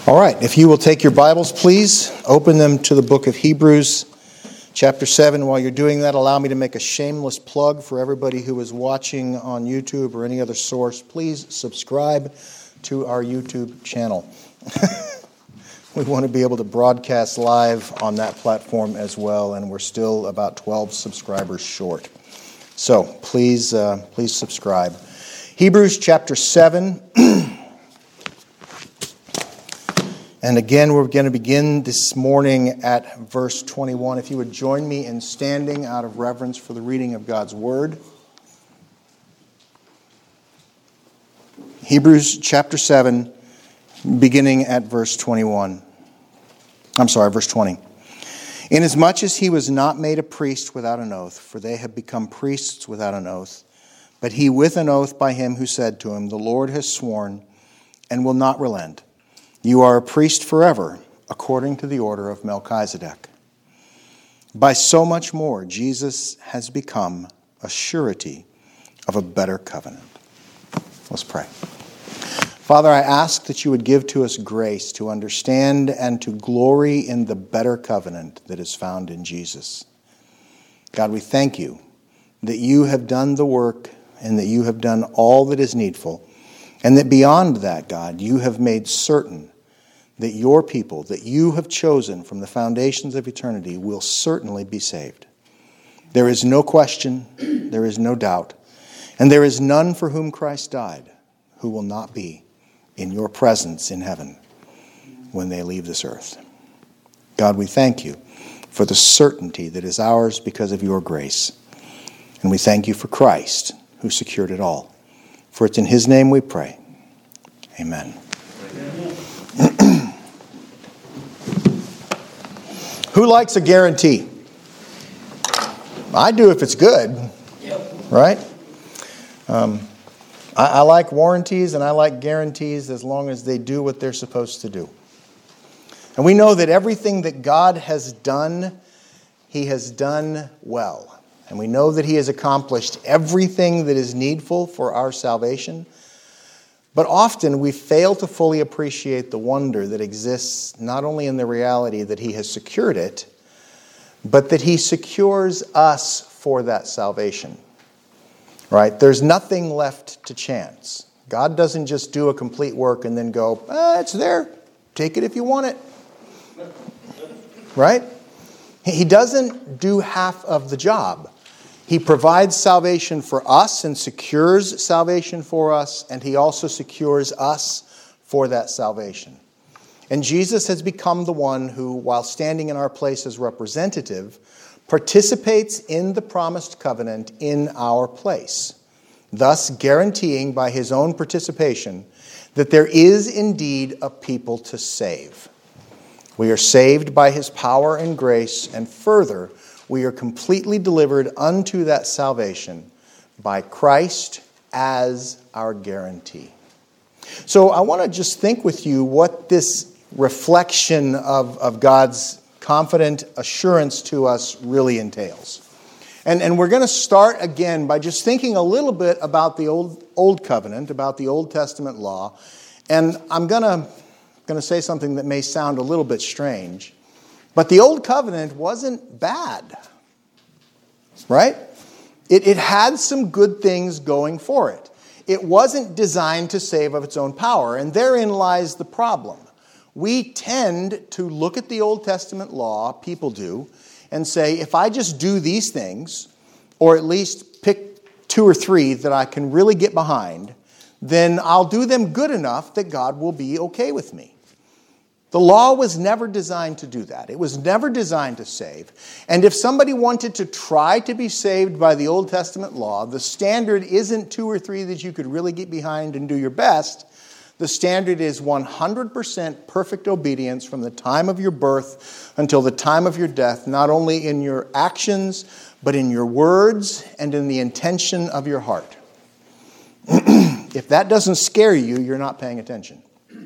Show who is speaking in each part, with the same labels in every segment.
Speaker 1: All right, if you will take your Bibles, please, open them to the book of Hebrews, chapter 7. While you're doing that, allow me to make a shameless plug for everybody who is watching on YouTube or any other source. Please subscribe to our YouTube channel. We want to be able to broadcast live on that platform as well, and we're still about 12 subscribers short. So please subscribe. Hebrews chapter 7. And again, we're going to begin this morning at verse 21. If you would join me in standing out of reverence for the reading of God's Word. Hebrews chapter 7, beginning at verse 21. Verse 20. Inasmuch as he was not made a priest without an oath, for they have become priests without an oath, but he with an oath by him who said to him, the Lord has sworn and will not relent. You are a priest forever, according to the order of Melchizedek. By so much more, Jesus has become a surety of a better covenant. Let's pray. Father, I ask that you would give to us grace to understand and to glory in the better covenant that is found in Jesus. God, we thank you that you have done the work and that you have done all that is needful. And that beyond that, God, you have made certain that your people, that you have chosen from the foundations of eternity, will certainly be saved. There is no question, there is no doubt, and there is none for whom Christ died who will not be in your presence in heaven when they leave this earth. God, we thank you for the certainty that is ours because of your grace. And we thank you for Christ who secured it all. For it's in his name we pray. Amen. Who likes a guarantee? I do if it's good, right? I like warranties and I like guarantees as long as they do what they're supposed to do. And we know that everything that God has done, he has done well. And we know that he has accomplished everything that is needful for our salvation. But often we fail to fully appreciate the wonder that exists not only in the reality that he has secured it, but that he secures us for that salvation. Right? There's nothing left to chance. God doesn't just do a complete work and then go, it's there. Take it if you want it. Right? He doesn't do half of the job. He provides salvation for us and secures salvation for us, and he also secures us for that salvation. And Jesus has become the one who, while standing in our place as representative, participates in the promised covenant in our place, thus guaranteeing by his own participation that there is indeed a people to save. We are saved by his power and grace, and further, we are completely delivered unto that salvation by Christ as our guarantee. So I want to just think with you what this reflection of God's confident assurance to us really entails. And we're going to start again by just thinking a little bit about the old covenant, about the Old Testament law. And I'm going to say something that may sound a little bit strange. But the Old Covenant wasn't bad, right? It had some good things going for it. It wasn't designed to save of its own power, and therein lies the problem. We tend to look at the Old Testament law, people do, and say, if I just do these things, or at least pick 2 or 3 that I can really get behind, then I'll do them good enough that God will be okay with me. The law was never designed to do that. It was never designed to save. And if somebody wanted to try to be saved by the Old Testament law, the standard isn't 2 or 3 that you could really get behind and do your best. The standard is 100% perfect obedience from the time of your birth until the time of your death, not only in your actions, but in your words and in the intention of your heart. If that doesn't scare you, you're not paying attention.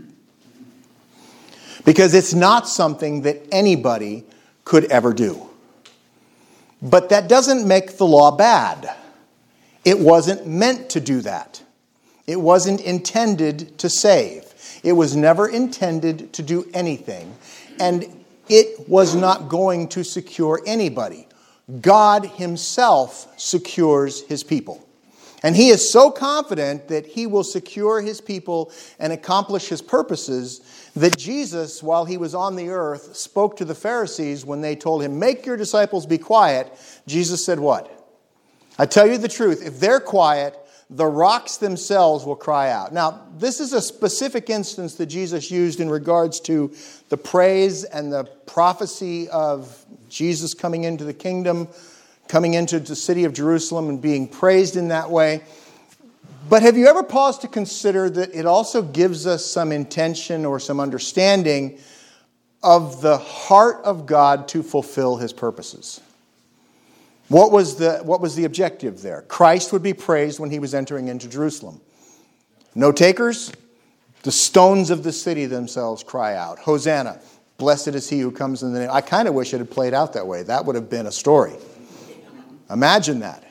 Speaker 1: Because it's not something that anybody could ever do. But that doesn't make the law bad. It wasn't meant to do that. It wasn't intended to save. It was never intended to do anything, and it was not going to secure anybody. God himself secures his people. And he is so confident that he will secure his people and accomplish his purposes that Jesus, while he was on the earth, spoke to the Pharisees when they told him, "Make your disciples be quiet." Jesus said what? "I tell you the truth, if they're quiet, the rocks themselves will cry out." Now, this is a specific instance that Jesus used in regards to the praise and the prophecy of Jesus coming into the kingdom, coming into the city of Jerusalem and being praised in that way. But have you ever paused to consider that it also gives us some intention or some understanding of the heart of God to fulfill his purposes? What was the objective there? Christ would be praised when he was entering into Jerusalem. No takers? The stones of the city themselves cry out, "Hosanna, blessed is he who comes in the name." I kind of wish it had played out that way. That would have been a story. Imagine that.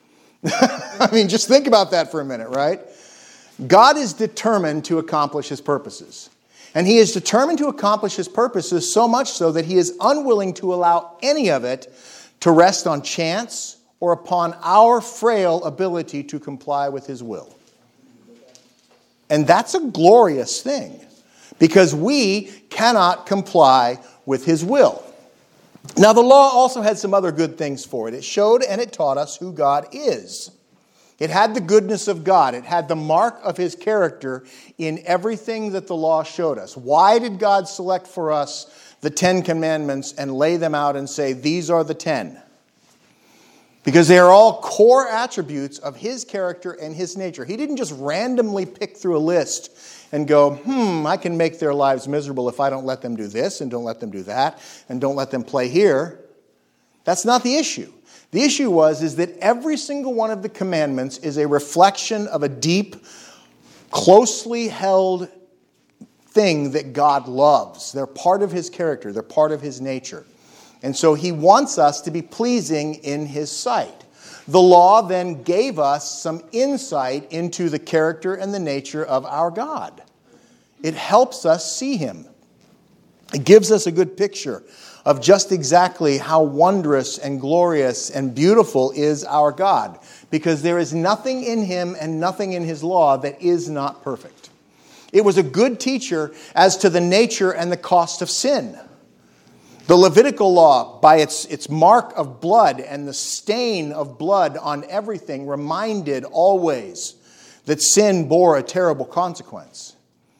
Speaker 1: I mean, just think about that for a minute, right? God is determined to accomplish his purposes. And he is determined to accomplish his purposes so much so that he is unwilling to allow any of it to rest on chance or upon our frail ability to comply with his will. And that's a glorious thing, because we cannot comply with his will. Now, the law also had some other good things for it. It showed and it taught us who God is. It had the goodness of God. It had the mark of his character in everything that the law showed us. Why did God select for us the 10 commandments and lay them out and say, these are the 10? Because they are all core attributes of his character and his nature. He didn't just randomly pick through a list and go, I can make their lives miserable if I don't let them do this and don't let them do that and don't let them play here. That's not the issue. The issue is that every single one of the commandments is a reflection of a deep, closely held thing that God loves. They're part of his character. They're part of his nature. And so he wants us to be pleasing in his sight. The law then gave us some insight into the character and the nature of our God. It helps us see him. It gives us a good picture of just exactly how wondrous and glorious and beautiful is our God, because there is nothing in him and nothing in his law that is not perfect. It was a good teacher as to the nature and the cost of sin. The Levitical law, by its mark of blood and the stain of blood on everything, reminded always that sin bore a terrible consequence.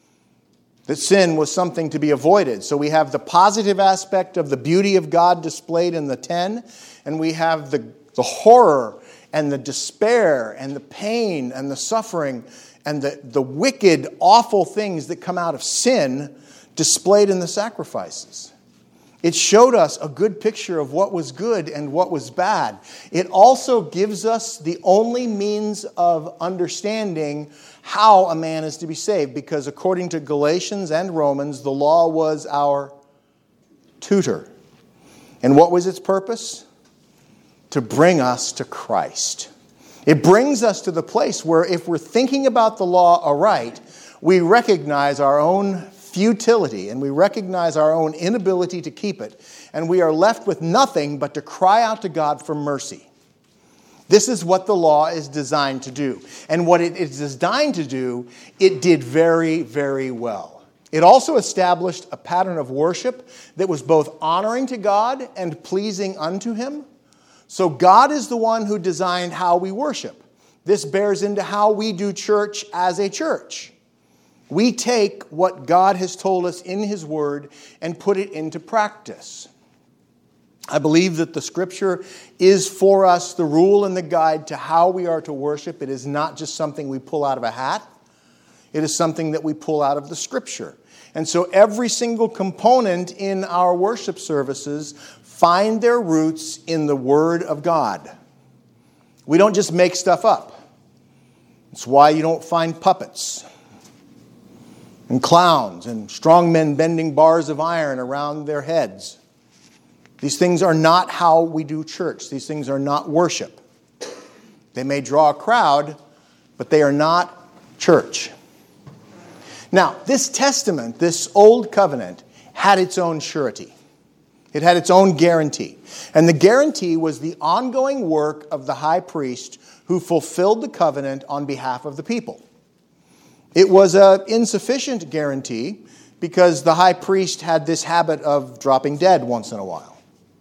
Speaker 1: That sin was something to be avoided. So we have the positive aspect of the beauty of God displayed in the 10, and we have the horror and the despair and the pain and the suffering and the wicked, awful things that come out of sin displayed in the sacrifices. It showed us a good picture of what was good and what was bad. It also gives us the only means of understanding how a man is to be saved, because according to Galatians and Romans, the law was our tutor. And what was its purpose? To bring us to Christ. It brings us to the place where if we're thinking about the law aright, we recognize our own futility, and we recognize our own inability to keep it, and we are left with nothing but to cry out to God for mercy. This is what the law is designed to do. And what it is designed to do, it did very, very well. It also established a pattern of worship that was both honoring to God and pleasing unto him. So God is the one who designed how we worship. This bears into how we do church as a church. We take what God has told us in his word and put it into practice. I believe that the scripture is for us the rule and the guide to how we are to worship. It is not just something we pull out of a hat. It is something that we pull out of the scripture. And so every single component in our worship services find their roots in the word of God. We don't just make stuff up. It's why you don't find puppets and clowns and strong men bending bars of iron around their heads. These things are not how we do church. These things are not worship. They may draw a crowd, but they are not church. Now, this testament, this old covenant, had its own surety. It had its own guarantee. And the guarantee was the ongoing work of the high priest who fulfilled the covenant on behalf of the people. It was an insufficient guarantee because the high priest had this habit of dropping dead once in a while.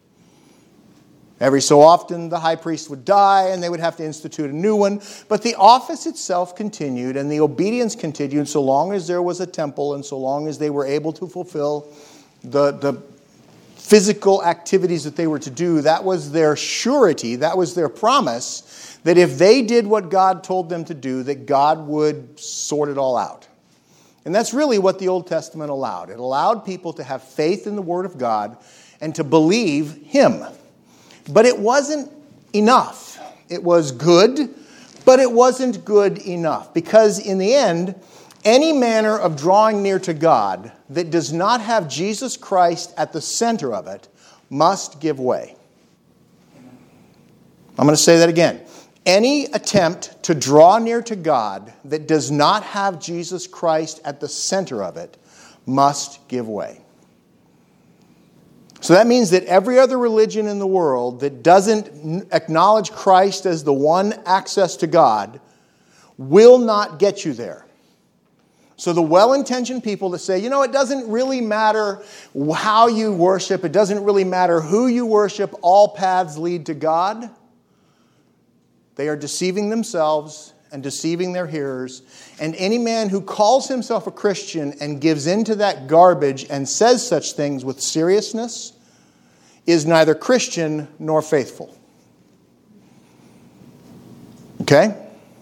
Speaker 1: Every so often, the high priest would die and they would have to institute a new one. But the office itself continued and the obedience continued so long as there was a temple and so long as they were able to fulfill the physical activities that they were to do. That was their surety, that was their promise, that if they did what God told them to do, that God would sort it all out. And that's really what the Old Testament allowed. It allowed people to have faith in the Word of God and to believe Him. But it wasn't enough. It was good, but it wasn't good enough. Because in the end, any manner of drawing near to God that does not have Jesus Christ at the center of it must give way. I'm going to say that again. Any attempt to draw near to God that does not have Jesus Christ at the center of it must give way. So that means that every other religion in the world that doesn't acknowledge Christ as the one access to God will not get you there. So the well-intentioned people that say, it doesn't really matter how you worship, it doesn't really matter who you worship, all paths lead to God, they are deceiving themselves and deceiving their hearers. And any man who calls himself a Christian and gives into that garbage and says such things with seriousness is neither Christian nor faithful. Okay?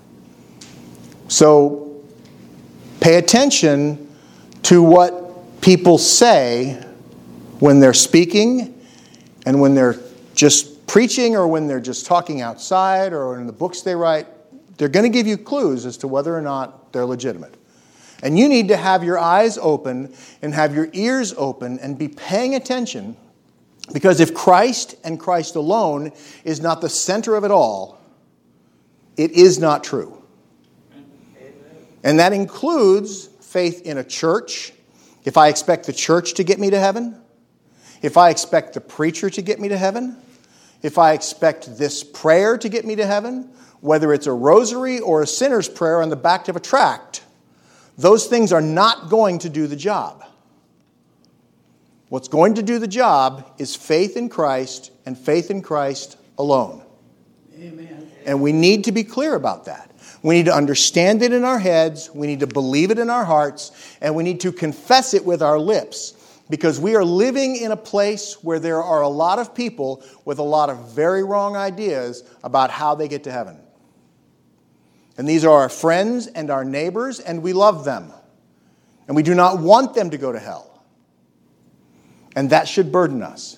Speaker 1: So, pay attention to what people say when they're speaking and when they're just preaching or when they're just talking outside or in the books they write. They're going to give you clues as to whether or not they're legitimate. And you need to have your eyes open and have your ears open and be paying attention, because if Christ and Christ alone is not the center of it all, it is not true. And that includes faith in a church. If I expect the church to get me to heaven, if I expect the preacher to get me to heaven, if I expect this prayer to get me to heaven, whether it's a rosary or a sinner's prayer on the back of a tract, those things are not going to do the job. What's going to do the job is faith in Christ and faith in Christ alone. Amen. And we need to be clear about that. We need to understand it in our heads, we need to believe it in our hearts, and we need to confess it with our lips. Because we are living in a place where there are a lot of people with a lot of very wrong ideas about how they get to heaven. And these are our friends and our neighbors, and we love them. And we do not want them to go to hell. And that should burden us.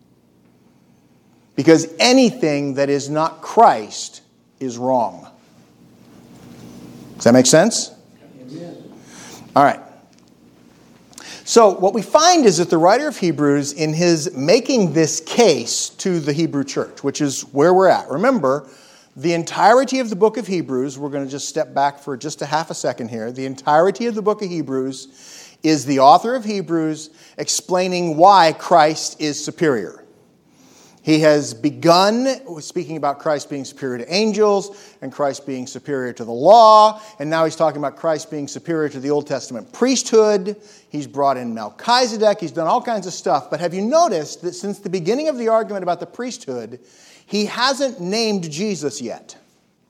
Speaker 1: Because anything that is not Christ is wrong. Does that make sense? Amen. All right. So what we find is that the writer of Hebrews, in his making this case to the Hebrew church, which is where we're at. Remember, the entirety of the book of Hebrews, we're going to just step back for just a half a second here. The entirety of the book of Hebrews is the author of Hebrews explaining why Christ is superior. He has begun speaking about Christ being superior to angels and Christ being superior to the law. And now he's talking about Christ being superior to the Old Testament priesthood. He's brought in Melchizedek. He's done all kinds of stuff. But have you noticed that since the beginning of the argument about the priesthood, he hasn't named Jesus yet?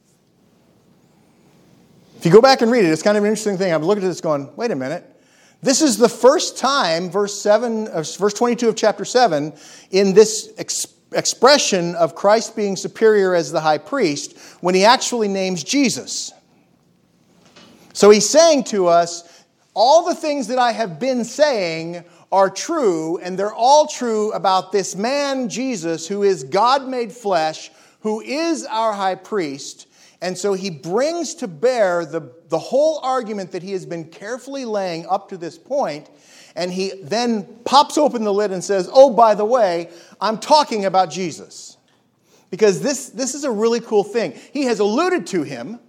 Speaker 1: If you go back and read it, it's kind of an interesting thing. I'm looking at this going, wait a minute. This is the first time, verse 22 of chapter 7, in this expression of Christ being superior as the high priest, when he actually names Jesus. So he's saying to us, all the things that I have been saying are true, and they're all true about this man, Jesus, who is God made flesh, who is our high priest. And so he brings to bear the whole argument that he has been carefully laying up to this point, and he then pops open the lid and says, oh, by the way, I'm talking about Jesus. Because this is a really cool thing. He has alluded to him,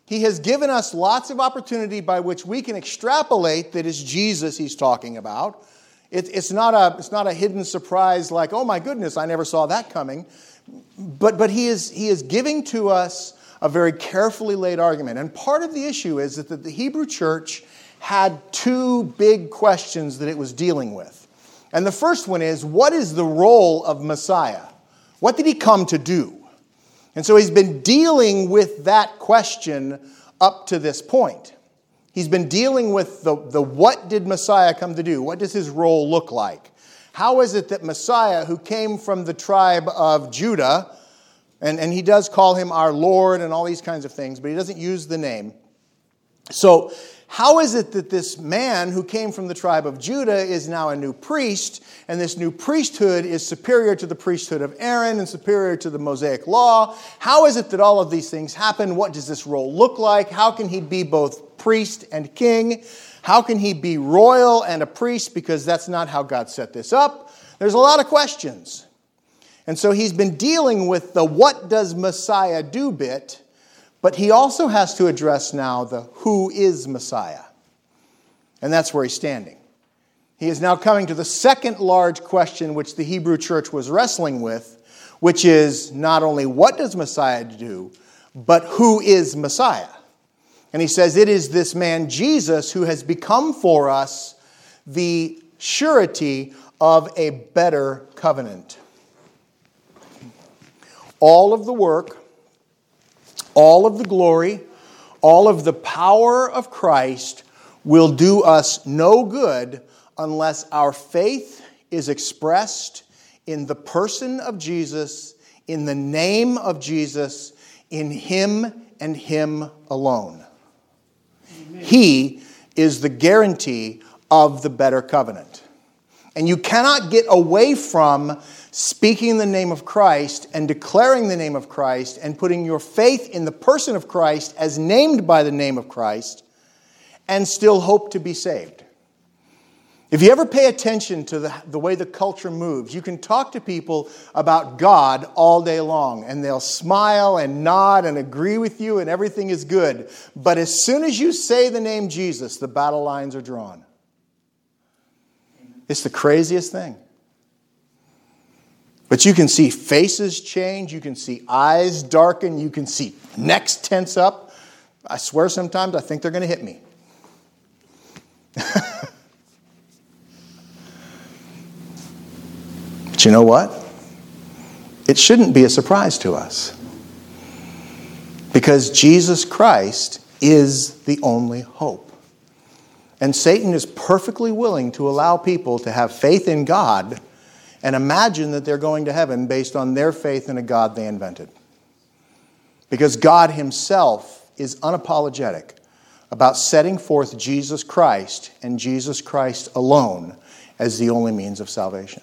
Speaker 1: He has given us lots of opportunity by which we can extrapolate that it's Jesus he's talking about. It's not a hidden surprise like, oh my goodness, I never saw that coming. But he is giving to us a very carefully laid argument. And part of the issue is that the Hebrew church had two big questions that it was dealing with. And the first one is, what is the role of Messiah? What did he come to do? And so he's been dealing with that question up to this point. He's been dealing with the what did Messiah come to do? What does his role look like? How is it that Messiah, who came from the tribe of Judah, and he does call him our Lord and all these kinds of things, but he doesn't use the name. So how is it that this man who came from the tribe of Judah is now a new priest, and this new priesthood is superior to the priesthood of Aaron and superior to the Mosaic law? How is it that all of these things happen? What does this role look like? How can he be both priest and king? How can he be royal and a priest? Because that's not how God set this up. There's a lot of questions. And so he's been dealing with the what does Messiah do bit, but he also has to address now the who is Messiah. And that's where he's standing. He is now coming to the second large question which the Hebrew church was wrestling with, which is not only what does Messiah do, but who is Messiah? And he says it is this man Jesus who has become for us the surety of a better covenant. All of the work, all of the glory, all of the power of Christ will do us no good unless our faith is expressed in the person of Jesus, in the name of Jesus, in him and him alone. Amen. He is the guarantee of the better covenant. And you cannot get away from speaking the name of Christ and declaring the name of Christ and putting your faith in the person of Christ as named by the name of Christ and still hope to be saved. If you ever pay attention to the way the culture moves, you can talk to people about God all day long and they'll smile and nod and agree with you and everything is good. But as soon as you say the name Jesus, the battle lines are drawn. It's the craziest thing. But you can see faces change, you can see eyes darken, you can see necks tense up. I swear sometimes I think they're going to hit me. But you know what? It shouldn't be a surprise to us. Because Jesus Christ is the only hope. And Satan is perfectly willing to allow people to have faith in God and imagine that they're going to heaven based on their faith in a God they invented. Because God himself is unapologetic about setting forth Jesus Christ and Jesus Christ alone as the only means of salvation.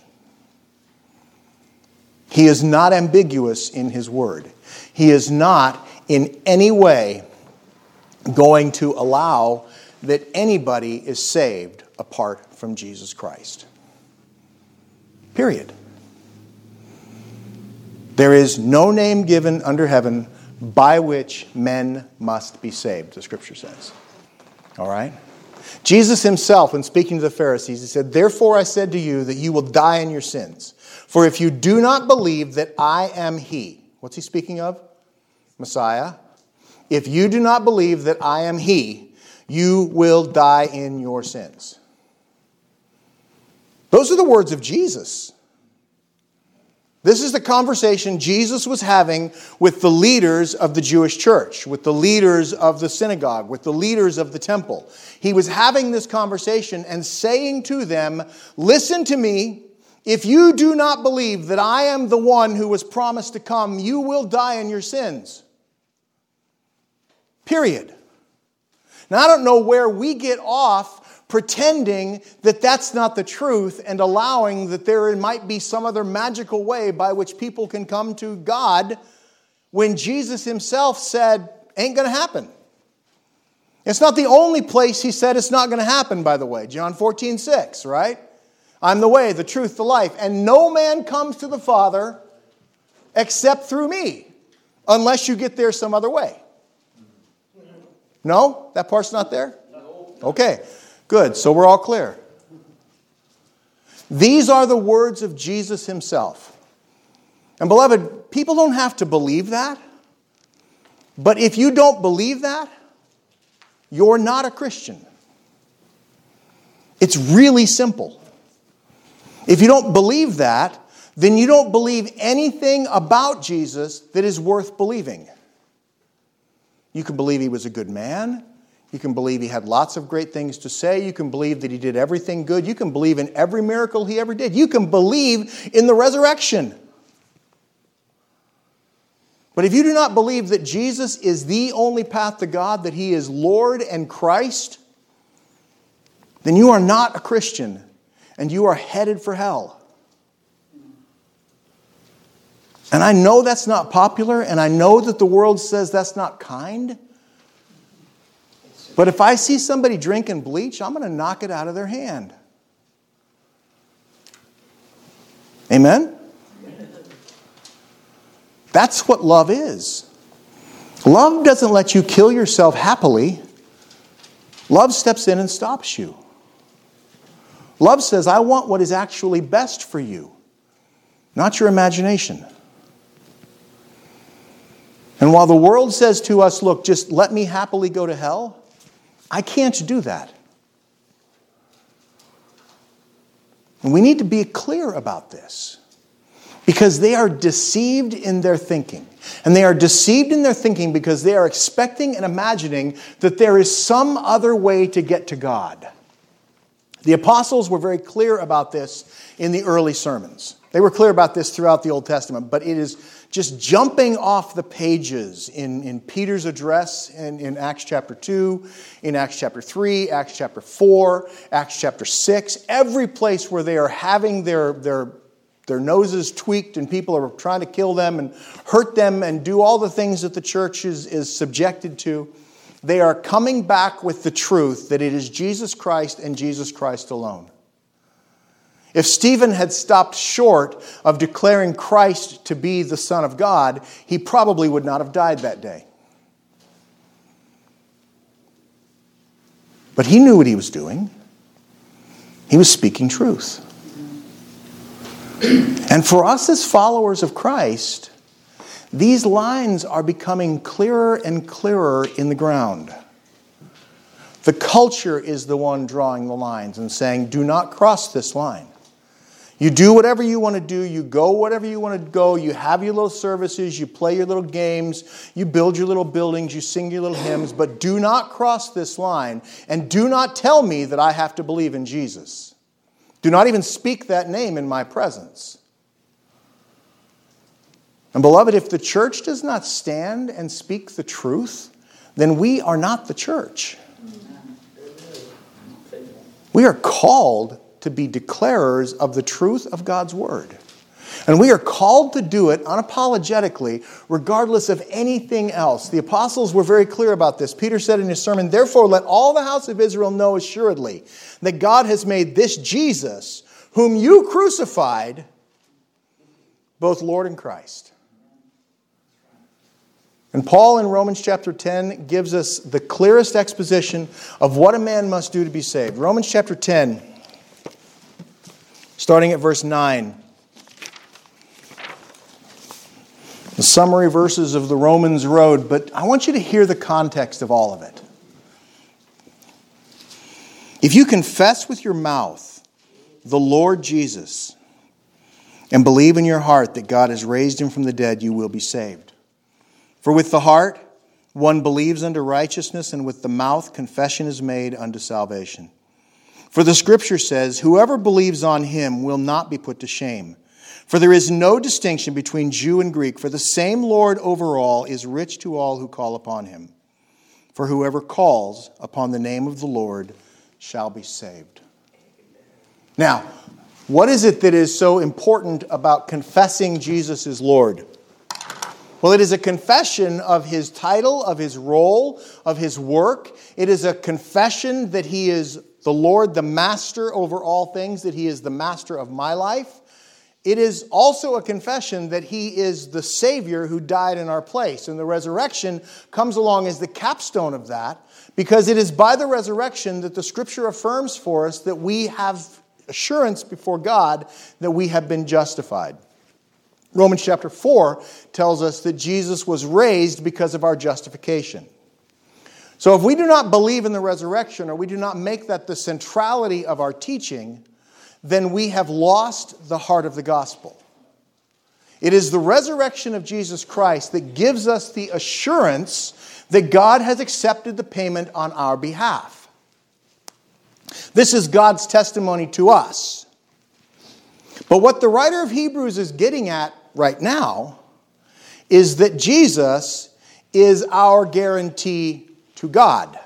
Speaker 1: He is not ambiguous in his word. He is not in any way going to allow that anybody is saved apart from Jesus Christ. Period. There is no name given under heaven by which men must be saved, the scripture says. All right? Jesus himself, when speaking to the Pharisees, he said, "Therefore I said to you that you will die in your sins. For if you do not believe that I am he," what's he speaking of? Messiah. "If you do not believe that I am he, you will die in your sins." Those are the words of Jesus. This is the conversation Jesus was having with the leaders of the Jewish church, with the leaders of the synagogue, with the leaders of the temple. He was having this conversation and saying to them, "Listen to me. If you do not believe that I am the one who was promised to come, you will die in your sins." Period. Now, I don't know where we get off pretending that that's not the truth and allowing that there might be some other magical way by which people can come to God when Jesus himself said, ain't going to happen. It's not the only place he said it's not going to happen, by the way. John 14:6, right? "I'm the way, the truth, the life, and no man comes to the Father except through me, unless you get there some other way." No? That part's not there? Okay, good. So we're all clear. These are the words of Jesus himself. And beloved, people don't have to believe that. But if you don't believe that, you're not a Christian. It's really simple. If you don't believe that, then you don't believe anything about Jesus that is worth believing. You can believe he was a good man. You can believe he had lots of great things to say. You can believe that he did everything good. You can believe in every miracle he ever did. You can believe in the resurrection. But if you do not believe that Jesus is the only path to God, that he is Lord and Christ, then you are not a Christian and you are headed for hell. And I know that's not popular, and I know that the world says that's not kind. But if I see somebody drinking bleach, I'm going to knock it out of their hand. Amen? That's what love is. Love doesn't let you kill yourself happily. Love steps in and stops you. Love says, I want what is actually best for you, not your imagination. And while the world says to us, look, just let me happily go to hell, I can't do that. And we need to be clear about this. Because they are deceived in their thinking. And they are deceived in their thinking because they are expecting and imagining that there is some other way to get to God. The apostles were very clear about this in the early sermons. They were clear about this throughout the Old Testament, but it is just jumping off the pages in Peter's address in Acts chapter 2, in Acts chapter 3, Acts chapter 4, Acts chapter 6, every place where they are having their noses tweaked and people are trying to kill them and hurt them and do all the things that the church is subjected to. They are coming back with the truth that it is Jesus Christ and Jesus Christ alone. If Stephen had stopped short of declaring Christ to be the Son of God, he probably would not have died that day. But he knew what he was doing. He was speaking truth. And for us as followers of Christ, these lines are becoming clearer and clearer in the ground. The culture is the one drawing the lines and saying, do not cross this line. You do whatever you want to do. You go whatever you want to go. You have your little services. You play your little games. You build your little buildings. You sing your little hymns. But do not cross this line. And do not tell me that I have to believe in Jesus. Do not even speak that name in my presence. And beloved, if the church does not stand and speak the truth, then we are not the church. We are called to be declarers of the truth of God's word. And we are called to do it unapologetically, regardless of anything else. The apostles were very clear about this. Peter said in his sermon, therefore let all the house of Israel know assuredly that God has made this Jesus, whom you crucified, both Lord and Christ. And Paul in Romans chapter 10 gives us the clearest exposition of what a man must do to be saved. Romans chapter 10, starting at verse 9. The summary verses of the Romans Road, but I want you to hear the context of all of it. If you confess with your mouth the Lord Jesus and believe in your heart that God has raised him from the dead, you will be saved. For with the heart one believes unto righteousness, and with the mouth confession is made unto salvation. For the Scripture says, whoever believes on him will not be put to shame. For there is no distinction between Jew and Greek, for the same Lord over all is rich to all who call upon him. For whoever calls upon the name of the Lord shall be saved. Now, what is it that is so important about confessing Jesus is Lord? Well, it is a confession of his title, of his role, of his work. It is a confession that he is the Lord, the master over all things, that he is the master of my life. It is also a confession that he is the Savior who died in our place. And the resurrection comes along as the capstone of that Because it is by the resurrection that the Scripture affirms for us that we have assurance before God that we have been justified. Romans chapter 4 tells us that Jesus was raised because of our justification. So if we do not believe in the resurrection, or we do not make that the centrality of our teaching, then we have lost the heart of the gospel. It is the resurrection of Jesus Christ that gives us the assurance that God has accepted the payment on our behalf. This is God's testimony to us. But what the writer of Hebrews is getting at right now is that Jesus is our guarantee to God.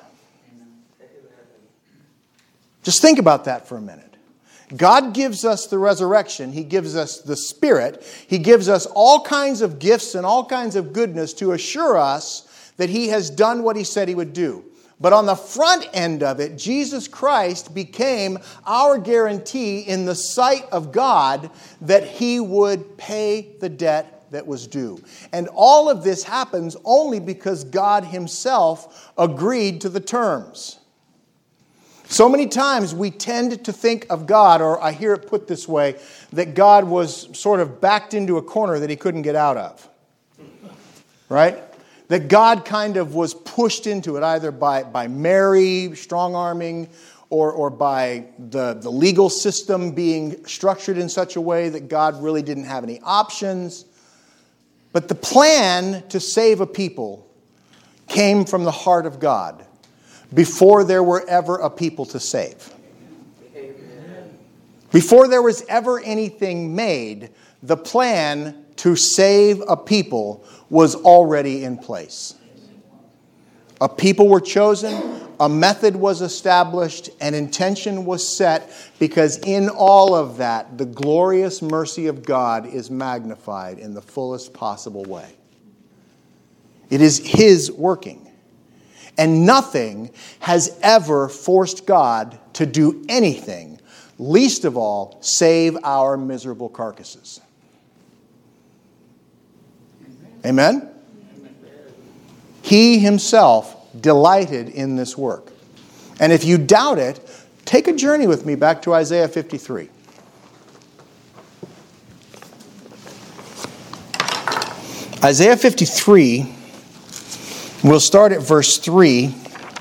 Speaker 1: Just think about that for a minute. God gives us the resurrection. He gives us the Spirit. He gives us all kinds of gifts and all kinds of goodness to assure us that He has done what He said He would do. But on the front end of it, Jesus Christ became our guarantee in the sight of God that He would pay the debt that was due. And all of this happens only because God Himself agreed to the terms. So many times we tend to think of God, or I hear it put this way, that God was sort of backed into a corner that He couldn't get out of. Right? That God kind of was pushed into it either by Mary strong-arming or by the legal system being structured in such a way that God really didn't have any options. But the plan to save a people came from the heart of God before there were ever a people to save. Before there was ever anything made, the plan to save a people was already in place. A people were chosen, a method was established, an intention was set, because in all of that, the glorious mercy of God is magnified in the fullest possible way. It is His working. And nothing has ever forced God to do anything, least of all, save our miserable carcasses. Amen? He Himself delighted in this work. And if you doubt it, take a journey with me back to Isaiah 53. Isaiah 53, we'll start at verse 3.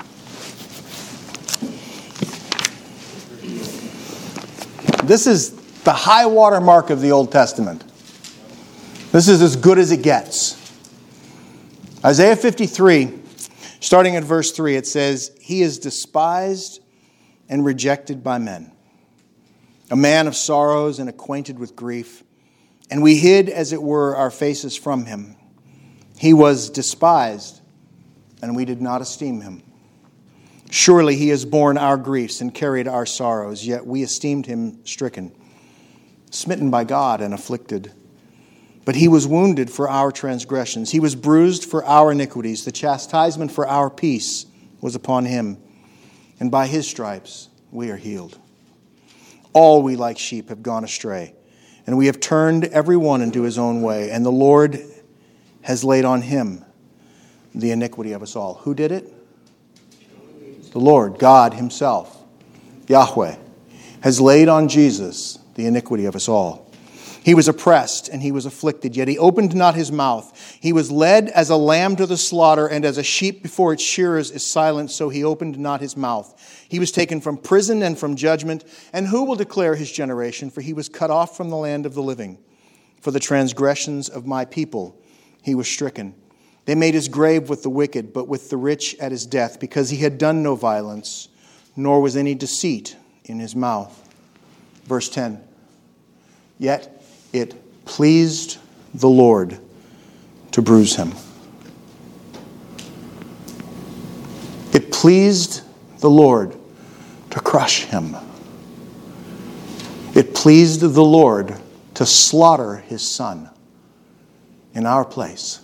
Speaker 1: This is the high water mark of the Old Testament. This is as good as it gets. Isaiah 53, starting at verse 3, it says, "He is despised and rejected by men, a man of sorrows and acquainted with grief, and we hid, as it were, our faces from Him. He was despised, and we did not esteem Him. Surely He has borne our griefs and carried our sorrows, yet we esteemed Him stricken, smitten by God and afflicted. But He was wounded for our transgressions. He was bruised for our iniquities. The chastisement for our peace was upon Him, and by His stripes we are healed. All we like sheep have gone astray, and we have turned every one into his own way, and the Lord has laid on Him the iniquity of us all." Who did it? The Lord, God Himself, Yahweh, has laid on Jesus the iniquity of us all. He was oppressed and He was afflicted, yet He opened not His mouth. He was led as a lamb to the slaughter, and as a sheep before its shearers is silent, so He opened not His mouth. He was taken from prison and from judgment, and who will declare His generation? For He was cut off from the land of the living. For the transgressions of my people He was stricken. They made His grave with the wicked, but with the rich at His death, because He had done no violence, nor was any deceit in His mouth. Verse 10. Yet it pleased the Lord to bruise Him. It pleased the Lord to crush Him. It pleased the Lord to slaughter His Son in our place.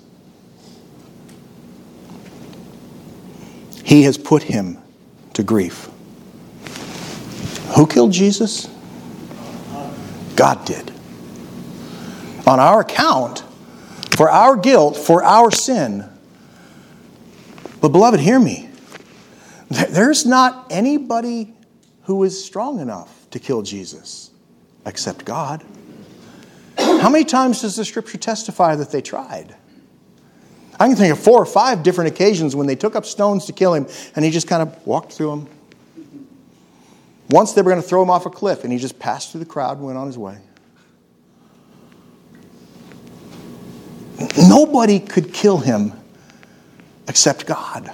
Speaker 1: He has put Him to grief. Who killed Jesus? God did. On our account, for our guilt, for our sin. But beloved, hear me. There's not anybody who is strong enough to kill Jesus except God. How many times does the Scripture testify that they tried? I can think of 4 or 5 different occasions when they took up stones to kill him and he just kind of walked through them. Once they were going to throw him off a cliff and he just passed through the crowd and went on his way. Nobody could kill him except God.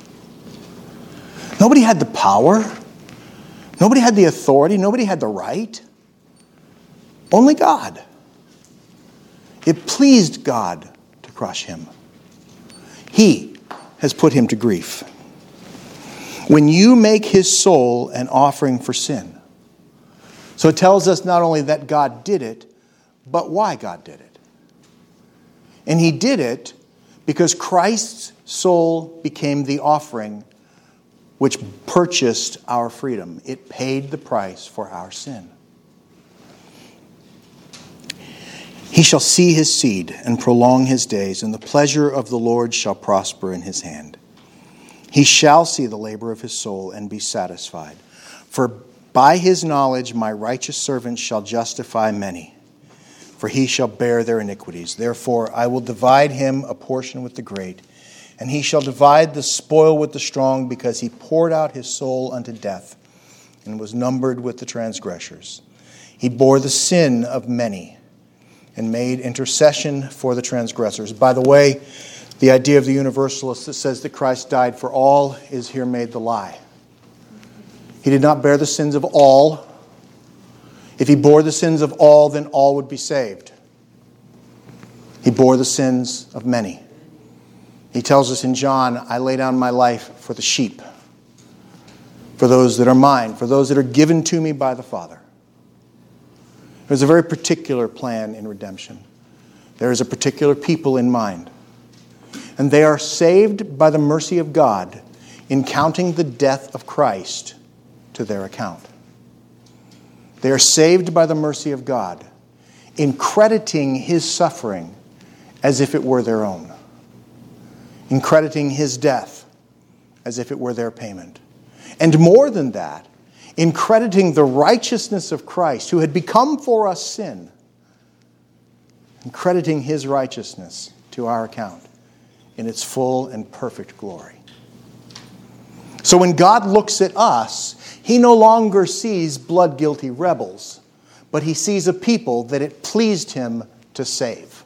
Speaker 1: Nobody had the power. Nobody had the authority. Nobody had the right. Only God. It pleased God to crush him. He has put him to grief. When you make his soul an offering for sin. So it tells us not only that God did it, but why God did it. And he did it because Christ's soul became the offering which purchased our freedom. It paid the price for our sin. He shall see his seed and prolong his days, and the pleasure of the Lord shall prosper in his hand. He shall see the labor of his soul and be satisfied. For by his knowledge my righteous servant shall justify many, for he shall bear their iniquities. Therefore I will divide him a portion with the great, and he shall divide the spoil with the strong, because he poured out his soul unto death and was numbered with the transgressors. He bore the sin of many and made intercession for the transgressors. By the way, the idea of the universalist that says that Christ died for all is here made the lie. He did not bear the sins of all. If he bore the sins of all, then all would be saved. He bore the sins of many. He tells us in John, I lay down my life for the sheep, for those that are mine, for those that are given to me by the Father. There's a very particular plan in redemption. There is a particular people in mind. And they are saved by the mercy of God in counting the death of Christ to their account. They are saved by the mercy of God in crediting his suffering as if it were their own. In crediting his death as if it were their payment. And more than that, in crediting the righteousness of Christ, who had become for us sin, and crediting his righteousness to our account in its full and perfect glory. So when God looks at us, he no longer sees blood-guilty rebels, but he sees a people that it pleased him to save.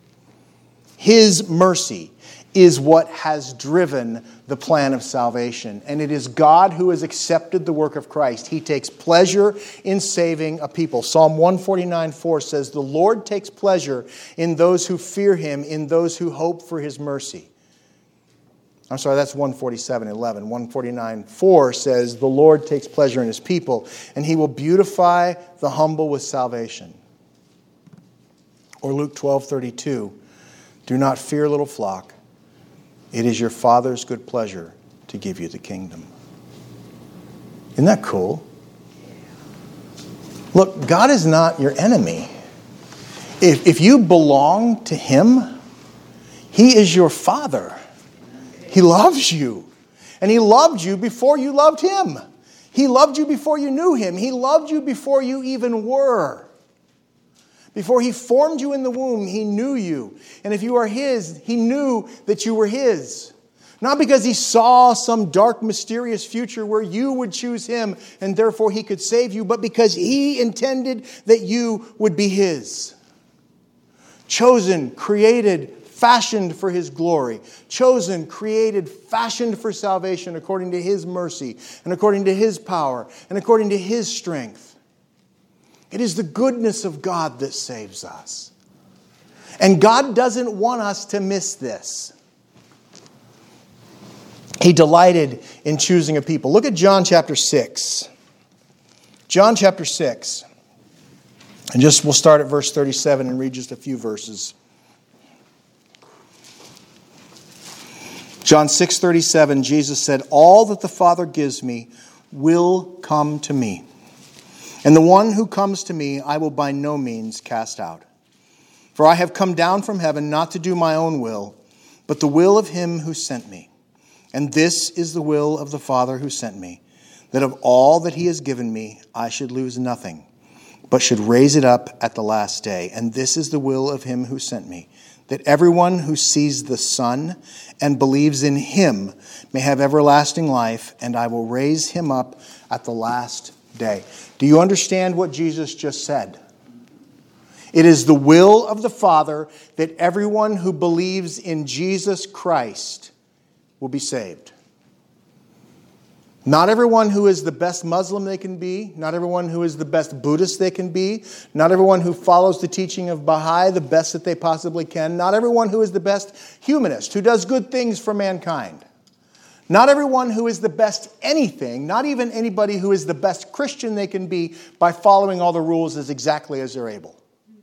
Speaker 1: His mercy is what has driven the plan of salvation. And it is God who has accepted the work of Christ. He takes pleasure in saving a people. Psalm 149:4 says, the Lord takes pleasure in those who fear him, in those who hope for his mercy. I'm sorry, that's 147:11. 149:4 says, the Lord takes pleasure in his people, and he will beautify the humble with salvation. Or Luke 12:32, do not fear, little flock. It is your Father's good pleasure to give you the kingdom. Isn't that cool? Look, God is not your enemy. If you belong to him, he is your Father. He loves you. And he loved you before you loved him. He loved you before you knew him. He loved you before you even were. Before he formed you in the womb, he knew you. And if you are his, he knew that you were his. Not because he saw some dark, mysterious future where you would choose him and therefore he could save you, but because he intended that you would be his. Chosen, created, fashioned for his glory. Chosen, created, fashioned for salvation according to his mercy and according to his power and according to his strength. It is the goodness of God that saves us. And God doesn't want us to miss this. He delighted in choosing a people. Look at John chapter 6. John chapter 6. And we'll start at verse 37 and read just a few verses. John 6:37, Jesus said, all that the Father gives me will come to me. And the one who comes to me, I will by no means cast out. For I have come down from heaven not to do my own will, but the will of him who sent me. And this is the will of the Father who sent me, that of all that he has given me, I should lose nothing, but should raise it up at the last day. And this is the will of him who sent me, that everyone who sees the Son and believes in him may have everlasting life, and I will raise him up at the last day. Do you understand what Jesus just said? It is the will of the Father that everyone who believes in Jesus Christ will be saved. Not everyone who is the best Muslim they can be, not everyone who is the best Buddhist they can be, not everyone who follows the teaching of Baha'i the best that they possibly can, not everyone who is the best humanist, who does good things for mankind. Not everyone who is the best anything, not even anybody who is the best Christian they can be by following all the rules as exactly as they're able.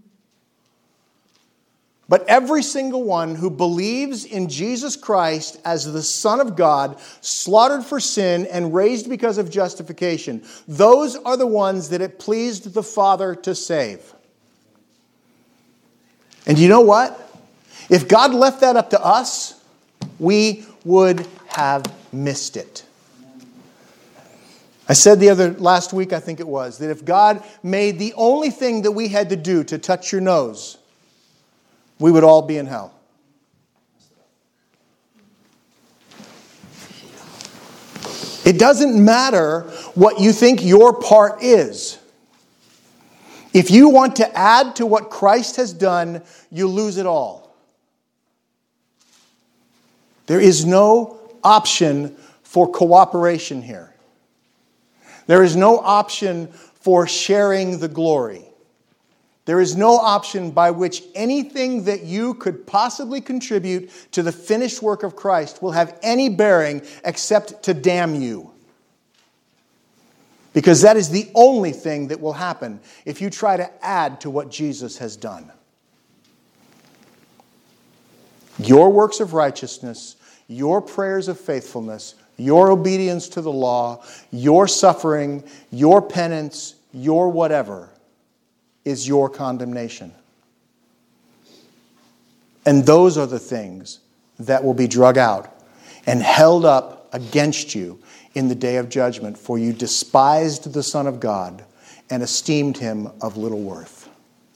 Speaker 1: But every single one who believes in Jesus Christ as the Son of God, slaughtered for sin and raised because of justification, those are the ones that it pleased the Father to save. And you know what? If God left that up to us, we would have missed it. I said last week, I think it was, that if God made the only thing that we had to do to touch your nose, we would all be in hell. It doesn't matter what you think your part is. If you want to add to what Christ has done, you lose it all. There is no option for cooperation here. There is no option for sharing the glory. There is no option by which anything that you could possibly contribute to the finished work of Christ will have any bearing except to damn you. Because that is the only thing that will happen if you try to add to what Jesus has done. Your works of righteousness, your prayers of faithfulness, your obedience to the law, your suffering, your penance, your whatever, is your condemnation. And those are the things that will be drug out and held up against you in the day of judgment, for you despised the Son of God and esteemed him of little worth.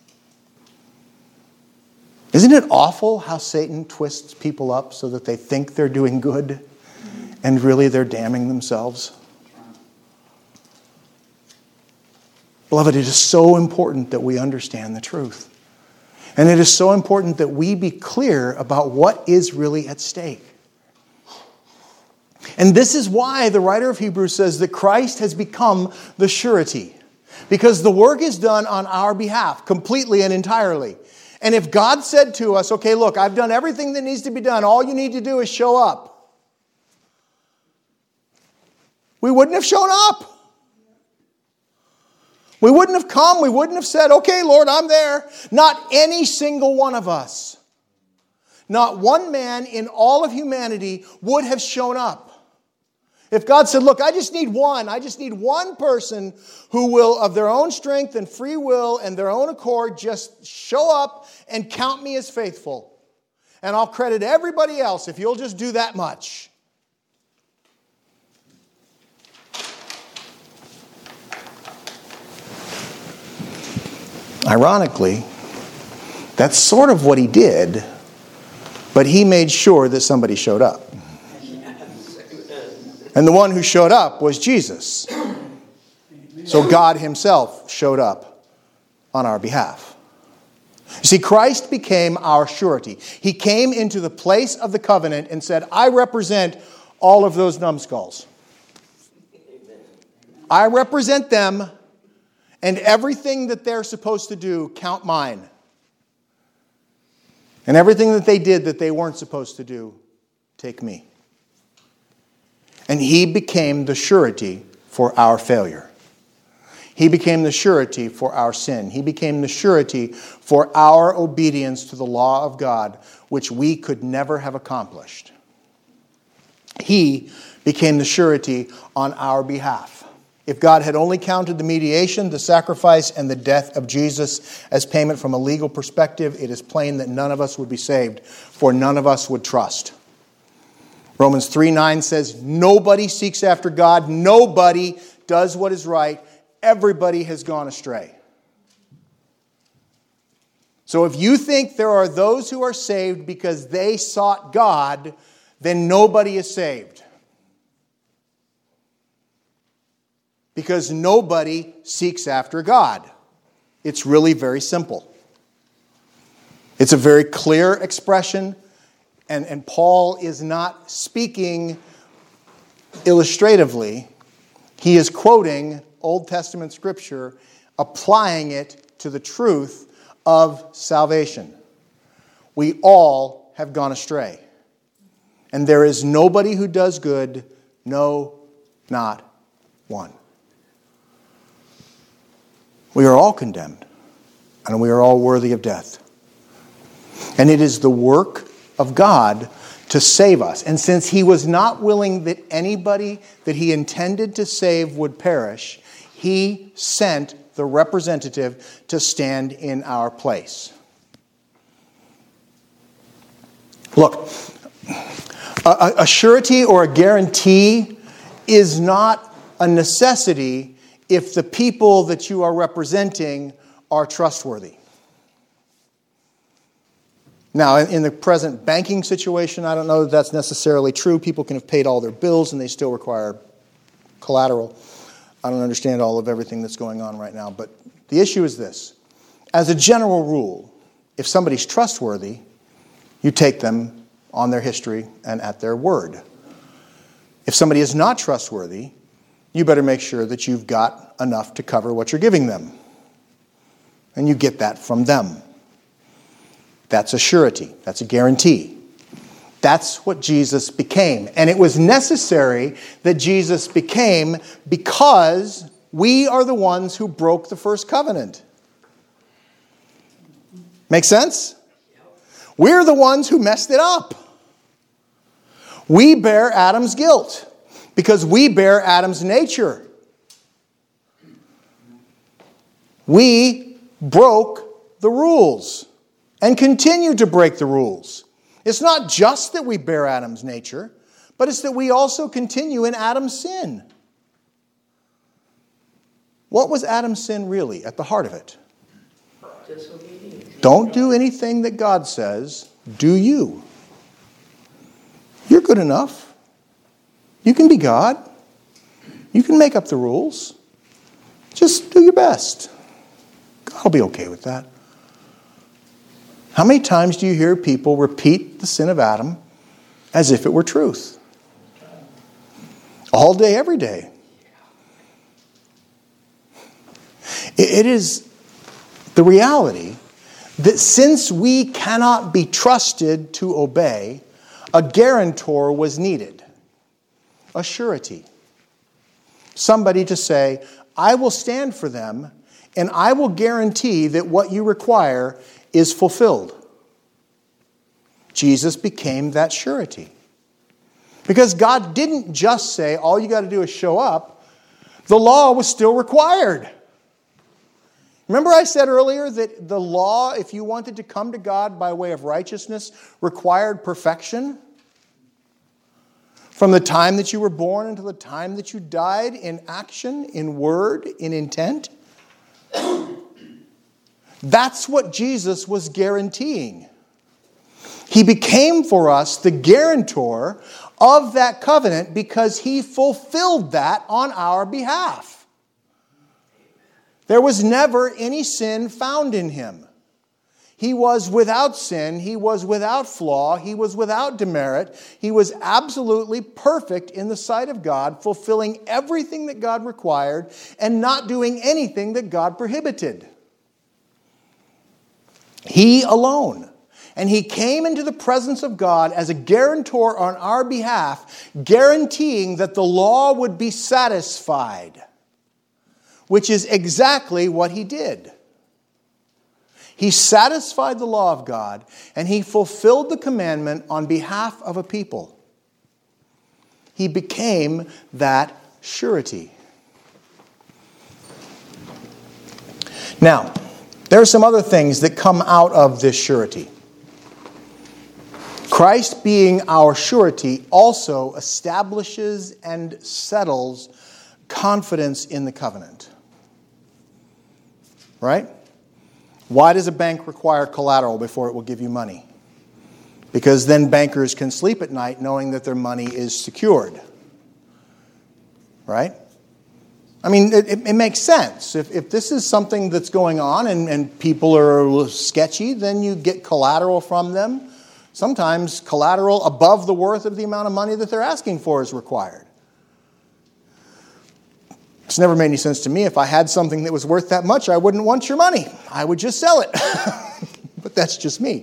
Speaker 1: Isn't it awful how Satan twists people up so that they think they're doing good and really they're damning themselves? Beloved, it is so important that we understand the truth. And it is so important that we be clear about what is really at stake. And this is why the writer of Hebrews says that Christ has become the surety. Because the work is done on our behalf, completely and entirely. And if God said to us, okay, look, I've done everything that needs to be done. All you need to do is show up. We wouldn't have shown up. We wouldn't have come. We wouldn't have said, okay, Lord, I'm there. Not any single one of us. Not one man in all of humanity would have shown up. If God said, look, I just need one person who will, of their own strength and free will and their own accord, just show up and count me as faithful. And I'll credit everybody else if you'll just do that much. Ironically, that's sort of what he did, but he made sure that somebody showed up. And the one who showed up was Jesus. So God himself showed up on our behalf. You see, Christ became our surety. He came into the place of the covenant and said, I represent all of those numbskulls. I represent them. And everything that they're supposed to do, count mine. And everything that they did that they weren't supposed to do, take me. And he became the surety for our failure. He became the surety for our sin. He became the surety for our obedience to the law of God, which we could never have accomplished. He became the surety on our behalf. If God had only counted the mediation, the sacrifice, and the death of Jesus as payment from a legal perspective, it is plain that none of us would be saved, for none of us would trust. Romans 3:9 says, nobody seeks after God. Nobody does what is right. Everybody has gone astray. So if you think there are those who are saved because they sought God, then nobody is saved. Because nobody seeks after God. It's really very simple. It's a very clear expression, and Paul is not speaking illustratively. He is quoting Old Testament scripture, applying it to the truth of salvation. We all have gone astray. And there is nobody who does good, no, not one. We are all condemned, and we are all worthy of death. And it is the work of God to save us. And since He was not willing that anybody that He intended to save would perish, He sent the representative to stand in our place. Look, a surety or a guarantee is not a necessity if the people that you are representing are trustworthy. Now, in the present banking situation, I don't know that that's necessarily true. People can have paid all their bills and they still require collateral. I don't understand all of everything that's going on right now. But the issue is this. As a general rule, if somebody's trustworthy, you take them on their history and at their word. If somebody is not trustworthy, you better make sure that you've got enough to cover what you're giving them. And you get that from them. That's a surety. That's a guarantee. That's what Jesus became. And it was necessary that Jesus became because we are the ones who broke the first covenant. Make sense? We're the ones who messed it up. We bear Adam's guilt because we bear Adam's nature. We broke the rules and continue to break the rules. It's not just that we bear Adam's nature, but it's that we also continue in Adam's sin. What was Adam's sin really at the heart of it? Don't do anything that God says, do you. You're good enough. You can be God. You can make up the rules. Just do your best. God will be okay with that. How many times do you hear people repeat the sin of Adam as if it were truth? All day, every day. It is the reality that since we cannot be trusted to obey, a guarantor was needed. A surety. Somebody to say, I will stand for them and I will guarantee that what you require is fulfilled. Jesus became that surety. Because God didn't just say, all you got to do is show up. The law was still required. Remember I said earlier that the law, if you wanted to come to God by way of righteousness, required perfection? From the time that you were born until the time that you died, in action, in word, in intent? That's what Jesus was guaranteeing. He became for us the guarantor of that covenant because He fulfilled that on our behalf. There was never any sin found in Him. He was without sin. He was without flaw. He was without demerit. He was absolutely perfect in the sight of God, fulfilling everything that God required and not doing anything that God prohibited. He alone. And He came into the presence of God as a guarantor on our behalf, guaranteeing that the law would be satisfied, which is exactly what He did. He satisfied the law of God, and He fulfilled the commandment on behalf of a people. He became that surety. Now, there are some other things that come out of this surety. Christ being our surety also establishes and settles confidence in the covenant. Right? Why does a bank require collateral before it will give you money? Because then bankers can sleep at night knowing that their money is secured. Right? I mean, it makes sense. If this is something that's going on and people are a little sketchy, then you get collateral from them. Sometimes collateral above the worth of the amount of money that they're asking for is required. It's never made any sense to me. If I had something that was worth that much, I wouldn't want your money. I would just sell it. But that's just me.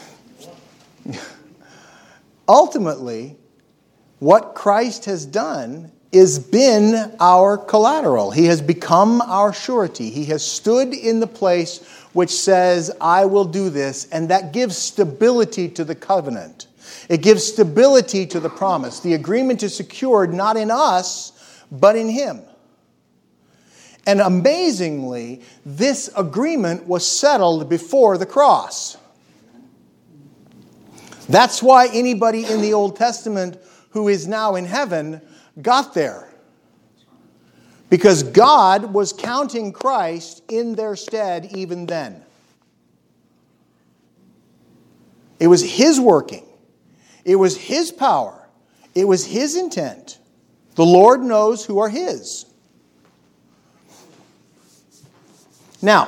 Speaker 1: Ultimately, what Christ has done is been our collateral. He has become our surety. He has stood in the place which says, I will do this, and that gives stability to the covenant. It gives stability to the promise. The agreement is secured not in us, but in Him. And amazingly, this agreement was settled before the cross. That's why anybody in the Old Testament who is now in heaven got there. Because God was counting Christ in their stead even then. It was His working. It was His power. It was His intent. The Lord knows who are His. Now,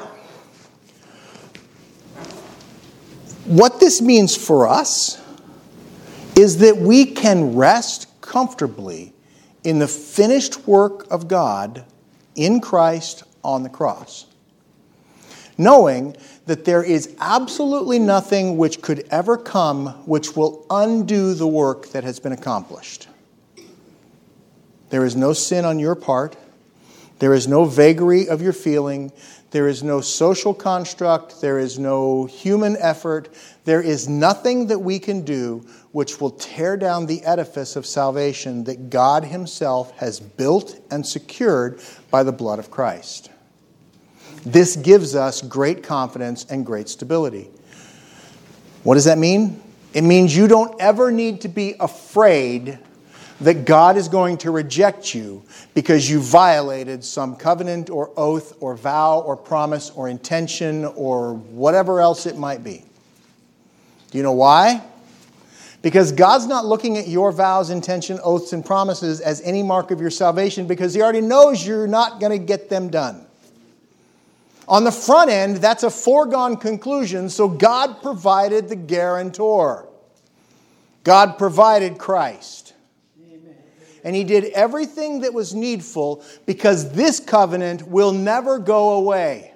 Speaker 1: what this means for us is that we can rest comfortably in the finished work of God in Christ on the cross, knowing that there is absolutely nothing which could ever come which will undo the work that has been accomplished. There is no sin on your part. There is no vagary of your feeling. There is no social construct. There is no human effort. There is nothing that we can do which will tear down the edifice of salvation that God Himself has built and secured by the blood of Christ. This gives us great confidence and great stability. What does that mean? It means you don't ever need to be afraid that God is going to reject you because you violated some covenant or oath or vow or promise or intention or whatever else it might be. Do you know why? Because God's not looking at your vows, intention, oaths, and promises as any mark of your salvation because He already knows you're not going to get them done. On the front end, that's a foregone conclusion, so God provided the guarantor. God provided Christ. And He did everything that was needful because this covenant will never go away.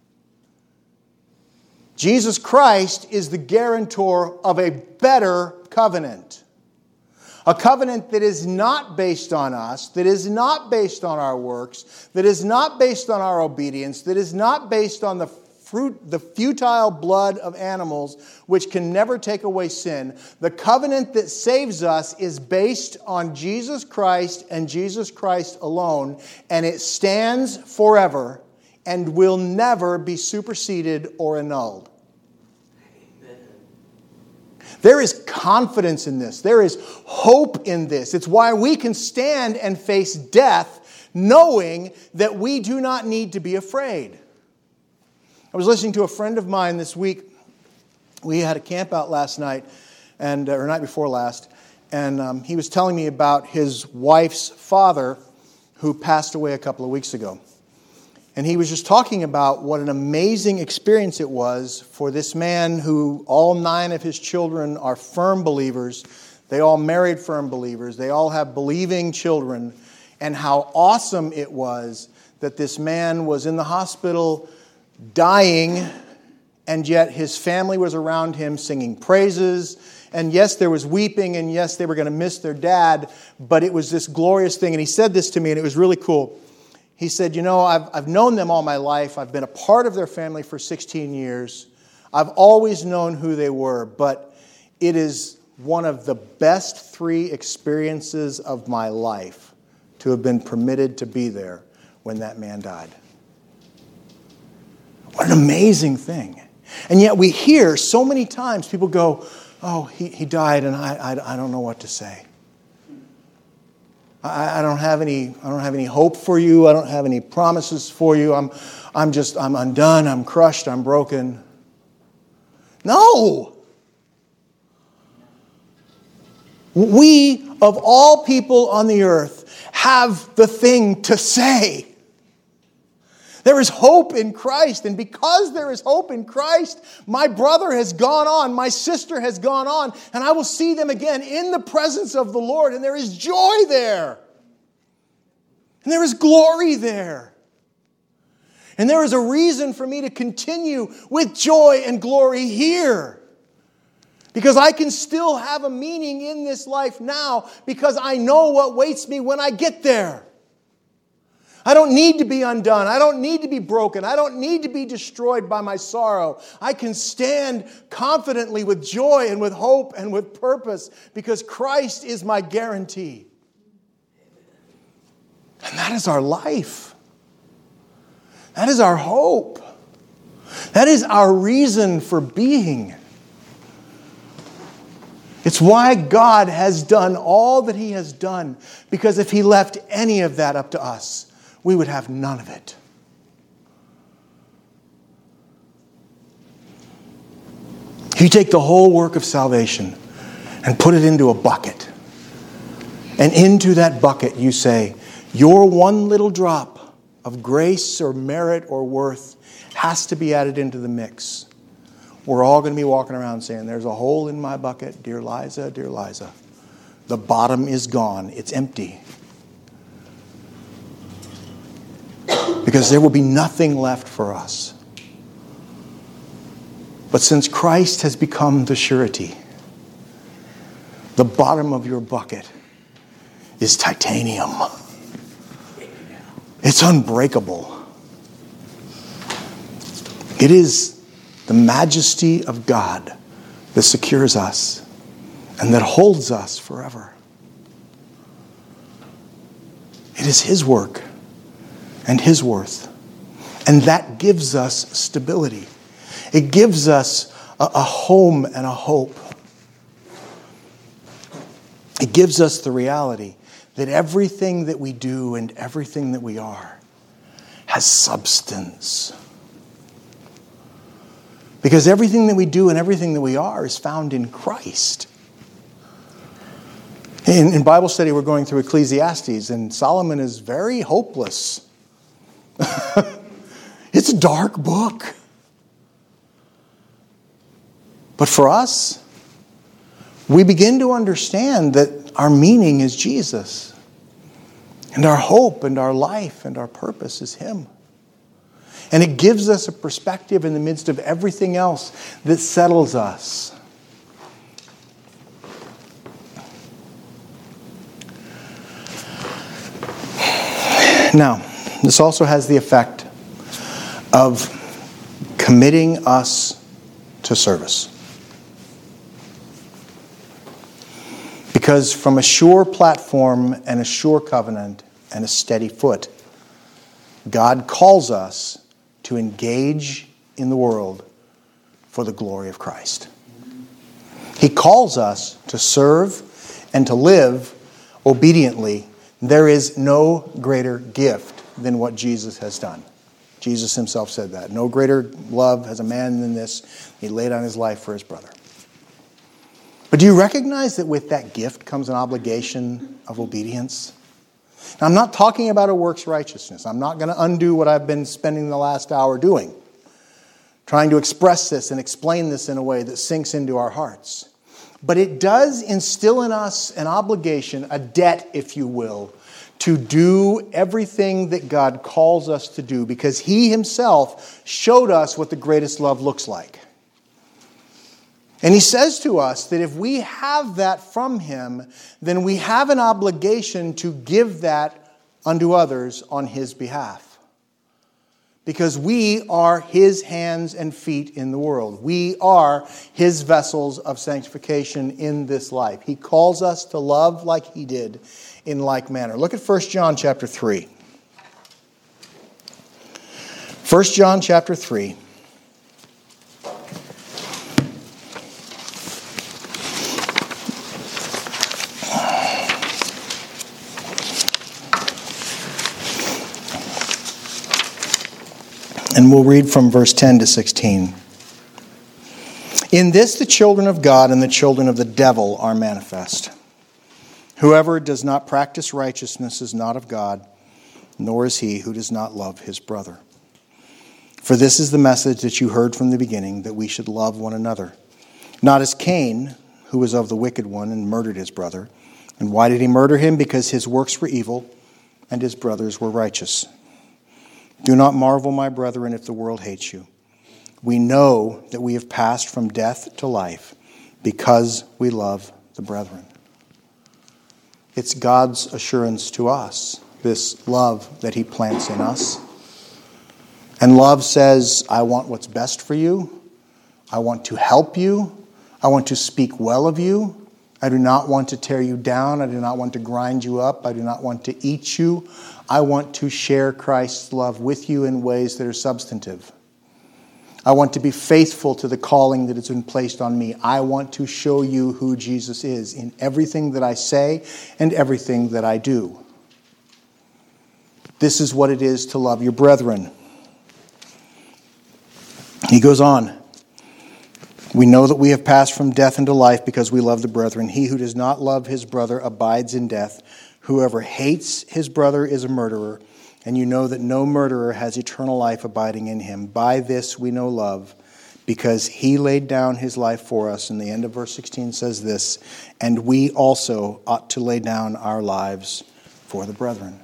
Speaker 1: Jesus Christ is the guarantor of a better covenant. A covenant that is not based on us, that is not based on our works, that is not based on our obedience, that is not based on the futile blood of animals, which can never take away sin. The covenant that saves us is based on Jesus Christ and Jesus Christ alone, and it stands forever and will never be superseded or annulled. There is confidence in this. There is hope in this. It's why we can stand and face death knowing that we do not need to be afraid. I was listening to a friend of mine this week. We had a camp out last night, or night before last, and he was telling me about his wife's father who passed away a couple of weeks ago. And he was just talking about what an amazing experience it was for this man who all 9 of his children are firm believers. They all married firm believers. They all have believing children. And how awesome it was that this man was in the hospital dying, and yet his family was around him singing praises. And yes, there was weeping, and yes, they were going to miss their dad, but it was this glorious thing. And he said this to me, and it was really cool. He said, you know, I've known them all my life. I've been a part of their family for 16 years. I've always known who they were, but it is one of the best 3 experiences of my life to have been permitted to be there when that man died. What an amazing thing. And yet we hear so many times people go, oh, he died and I don't know what to say. I don't have any hope for you. I don't have any promises for you. I'm undone. I'm crushed. I'm broken. No. We, of all people on the earth, have the thing to say. There is hope in Christ, and because there is hope in Christ, my brother has gone on, my sister has gone on, and I will see them again in the presence of the Lord, and there is joy there. And there is glory there. And there is a reason for me to continue with joy and glory here. Because I can still have a meaning in this life now, because I know what waits me when I get there. I don't need to be undone. I don't need to be broken. I don't need to be destroyed by my sorrow. I can stand confidently with joy and with hope and with purpose because Christ is my guarantee. And that is our life. That is our hope. That is our reason for being. It's why God has done all that He has done. Because if He left any of that up to us, we would have none of it. You take the whole work of salvation and put it into a bucket. And into that bucket you say, your one little drop of grace or merit or worth has to be added into the mix. We're all going to be walking around saying, there's a hole in my bucket, dear Liza, dear Liza. The bottom is gone. It's empty. Because there will be nothing left for us. But since Christ has become the surety, the bottom of your bucket is titanium. It's unbreakable. It is the majesty of God that secures us and that holds us forever. It is His work and His worth. And that gives us stability. It gives us a home and a hope. It gives us the reality that everything that we do and everything that we are has substance. Because everything that we do and everything that we are is found in Christ. In Bible study, we're going through Ecclesiastes, and Solomon is very hopeless. It's a dark book. But for us, we begin to understand that our meaning is Jesus. And our hope and our life and our purpose is Him. And it gives us a perspective in the midst of everything else that settles us. Now, this also has the effect of committing us to service. Because from a sure platform and a sure covenant and a steady foot, God calls us to engage in the world for the glory of Christ. He calls us to serve and to live obediently. There is no greater gift than what Jesus has done. Jesus Himself said that. No greater love has a man than this. He laid down His life for his brother. But do you recognize that with that gift comes an obligation of obedience? Now, I'm not talking about a works righteousness. I'm not going to undo what I've been spending the last hour doing, trying to express this and explain this in a way that sinks into our hearts. But it does instill in us an obligation, a debt, if you will, to do everything that God calls us to do, because He Himself showed us what the greatest love looks like. And He says to us that if we have that from Him, then we have an obligation to give that unto others on His behalf. Because we are His hands and feet in the world. We are His vessels of sanctification in this life. He calls us to love like He did in like manner. Look at 1 John chapter 3. 1 John chapter 3. And we'll read from verse 10 to 16. In this the children of God and the children of the devil are manifest. Whoever does not practice righteousness is not of God, nor is he who does not love his brother. For this is the message that you heard from the beginning, that we should love one another. Not as Cain, who was of the wicked one and murdered his brother. And why did he murder him? Because his works were evil and his brothers were righteous. Do not marvel, my brethren, if the world hates you. We know that we have passed from death to life because we love the brethren. It's God's assurance to us, this love that he plants in us. And love says, I want what's best for you. I want to help you. I want to speak well of you. I do not want to tear you down. I do not want to grind you up. I do not want to eat you. I want to share Christ's love with you in ways that are substantive. I want to be faithful to the calling that has been placed on me. I want to show you who Jesus is in everything that I say and everything that I do. This is what it is to love your brethren. He goes on. We know that we have passed from death into life because we love the brethren. He who does not love his brother abides in death. Whoever hates his brother is a murderer. And you know that no murderer has eternal life abiding in him. By this we know love, because he laid down his life for us. And the end of verse 16 says this, and we also ought to lay down our lives for the brethren.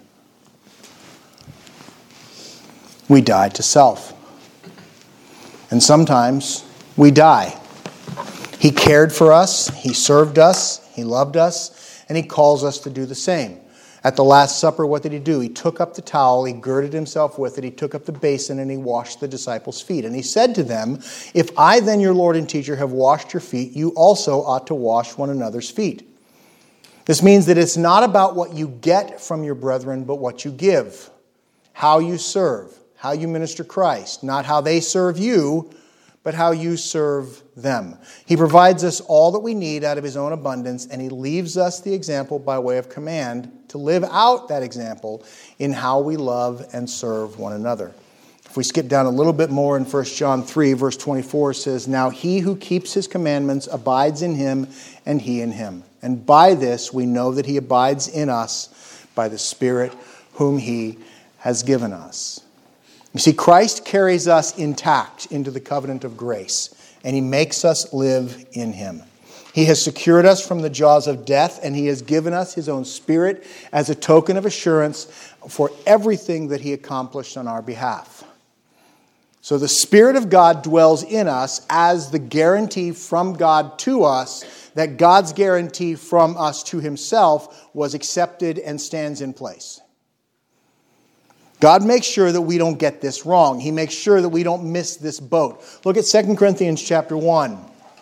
Speaker 1: We die to self. And sometimes we die. He cared for us, he served us, he loved us, and he calls us to do the same. At the Last Supper, what did he do? He took up the towel, he girded himself with it, he took up the basin, and he washed the disciples' feet. And he said to them, if I then, your Lord and teacher, have washed your feet, you also ought to wash one another's feet. This means that it's not about what you get from your brethren, but what you give, how you serve, how you minister Christ, not how they serve you, but how you serve them. He provides us all that we need out of his own abundance, and he leaves us the example by way of command to live out that example in how we love and serve one another. If we skip down a little bit more in 1 John 3, verse 24 says, now he who keeps his commandments abides in him, and he in him. And by this we know that he abides in us by the Spirit whom he has given us. You see, Christ carries us intact into the covenant of grace, and he makes us live in him. He has secured us from the jaws of death, and he has given us his own Spirit as a token of assurance for everything that he accomplished on our behalf. So the Spirit of God dwells in us as the guarantee from God to us that God's guarantee from us to himself was accepted and stands in place. God makes sure that we don't get this wrong. He makes sure that we don't miss this boat. Look at 2 Corinthians chapter 1.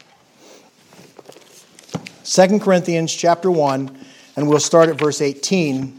Speaker 1: 2 Corinthians chapter 1, and we'll start at verse 18.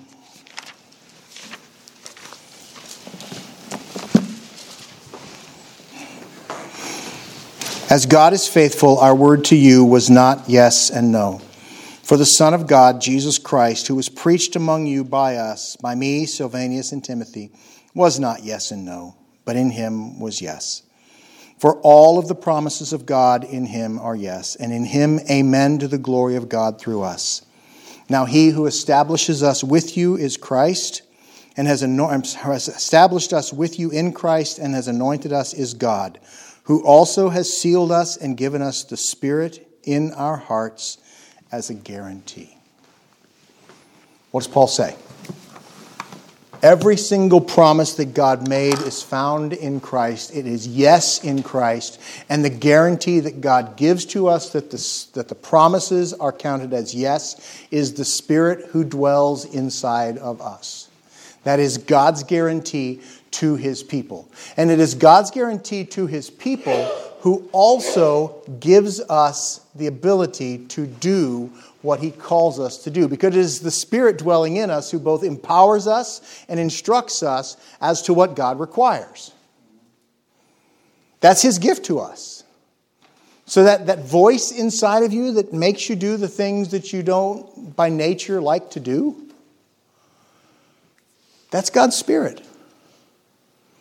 Speaker 1: As God is faithful, our word to you was not yes and no. For the Son of God, Jesus Christ, who was preached among you by us, by me, Silvanus, and Timothy, was not yes and no, but in him was yes. For all of the promises of God in him are yes, and in him amen to the glory of God through us. Now he who establishes us with you is Christ, and has established us with you in Christ and has anointed us is God, who also has sealed us and given us the Spirit in our hearts as a guarantee. What does Paul say? Every single promise that God made is found in Christ. It is yes in Christ. And the guarantee that God gives to us that the promises are counted as yes is the Spirit who dwells inside of us. That is God's guarantee to his people. And it is God's guarantee to his people who also gives us the ability to do what he calls us to do. Because it is the Spirit dwelling in us who both empowers us and instructs us as to what God requires. That's his gift to us. So that voice inside of you that makes you do the things that you don't by nature like to do, that's God's Spirit.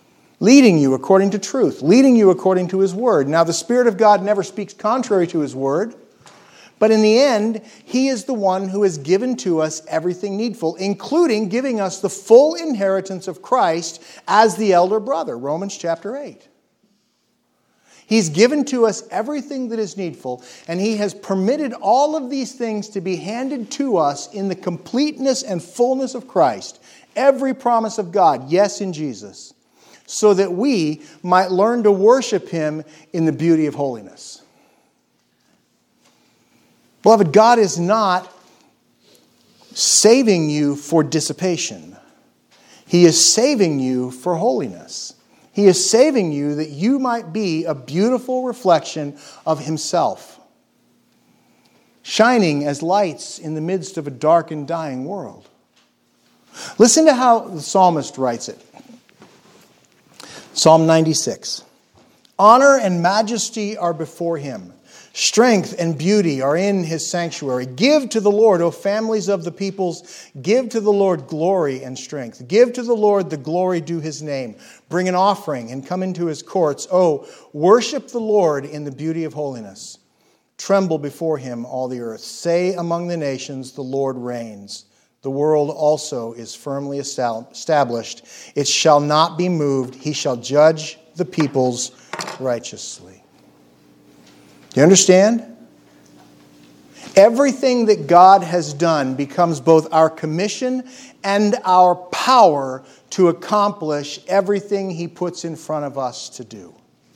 Speaker 1: leading you according to truth, leading you according to His Word. Now, the Spirit of God never speaks contrary to His Word, but in the end, He is the one who has given to us everything needful, including giving us the full inheritance of Christ as the elder brother, Romans chapter 8. He's given to us everything that is needful, and He has permitted all of these things to be handed to us in the completeness and fullness of Christ. Every promise of God, yes, in Jesus, so that we might learn to worship Him in the beauty of holiness. Beloved, God is not saving you for dissipation. He is saving you for holiness. He is saving you that you might be a beautiful reflection of Himself, shining as lights in the midst of a dark and dying world. Listen to how the psalmist writes it. Psalm 96. Honor and majesty are before Him. Strength and beauty are in His sanctuary. Give to the Lord, O families of the peoples. Give to the Lord glory and strength. Give to the Lord the glory due His name. Bring an offering and come into His courts. Oh, worship the Lord in the beauty of holiness. Tremble before Him, all the earth. Say among the nations, the Lord reigns. The world also is firmly established. It shall not be moved. He shall judge the peoples righteously. Do you understand? Everything that God has done becomes both our commission and our power to accomplish everything He puts in front of us to do.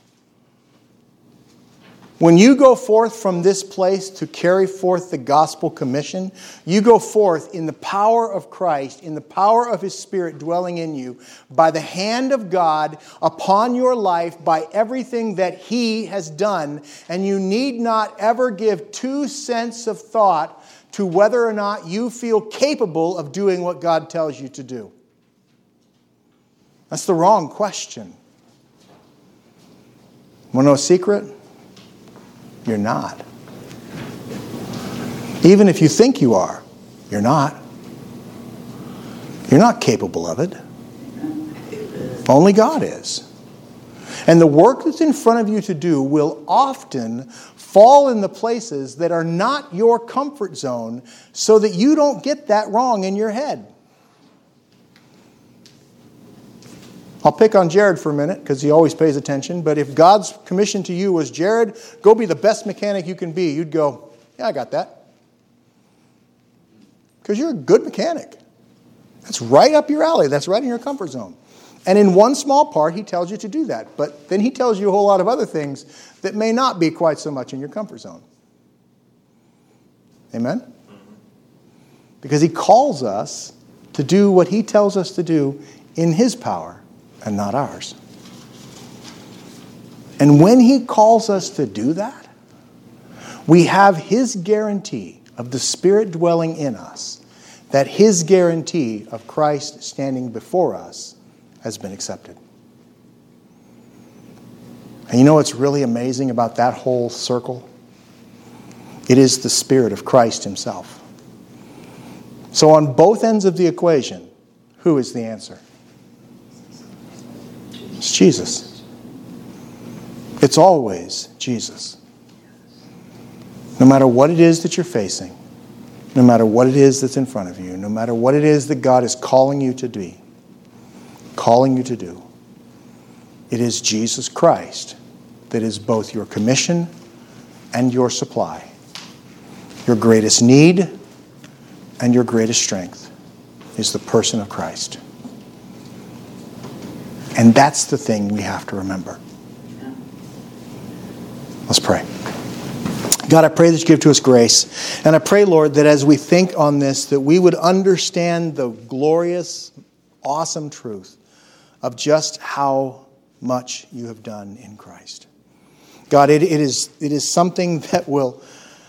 Speaker 1: When you go forth from this place to carry forth the gospel commission, you go forth in the power of Christ, in the power of His Spirit dwelling in you, by the hand of God upon your life, by everything that He has done. And you need not ever give 2 cents of thought to whether or not you feel capable of doing what God tells you to do. That's the wrong question. Want to know a secret? You're not. Even if you think you are, you're not. You're not capable of it. Only God is. And the work that's in front of you to do will often fall in the places that are not your comfort zone so that you don't get that wrong in your head. I'll pick on Jared for a minute because he always pays attention. But if God's commission to you was, Jared, go be the best mechanic you can be, you'd go, yeah, I got that. Because you're a good mechanic. That's right up your alley. That's right in your comfort zone. And in one small part, He tells you to do that. But then He tells you a whole lot of other things that may not be quite so much in your comfort zone. Amen? Because He calls us to do what He tells us to do in His power and not ours. And when He calls us to do that, we have His guarantee of the Spirit dwelling in us, that His guarantee of Christ standing before us has been accepted. And you know what's really amazing about that whole circle? It is the Spirit of Christ Himself. So on both ends of the equation, who is the answer? It's Jesus. It's always Jesus. No matter what it is that you're facing, no matter what it is that's in front of you, no matter what it is that God is calling you to be, calling you to do, it is Jesus Christ that is both your commission and your supply. Your greatest need and your greatest strength is the person of Christ. And that's the thing we have to remember. Let's pray. God, I pray that You give to us grace. And I pray, Lord, that as we think on this, that we would understand the glorious, awesome truth of just how much You have done in Christ. God, it is something that will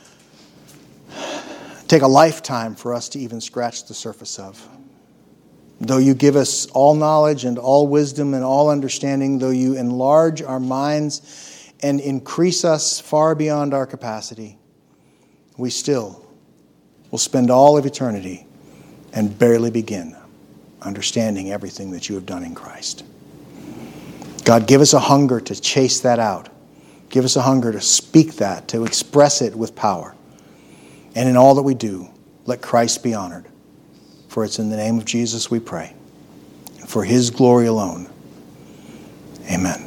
Speaker 1: take a lifetime for us to even scratch the surface of. Though You give us all knowledge and all wisdom and all understanding, though You enlarge our minds and increase us far beyond our capacity, we still will spend all of eternity and barely begin understanding everything that You have done in Christ. God, give us a hunger to chase that out. Give us a hunger to speak that, to express it with power. And in all that we do, let Christ be honored. For it's in the name of Jesus we pray. For his glory alone. Amen.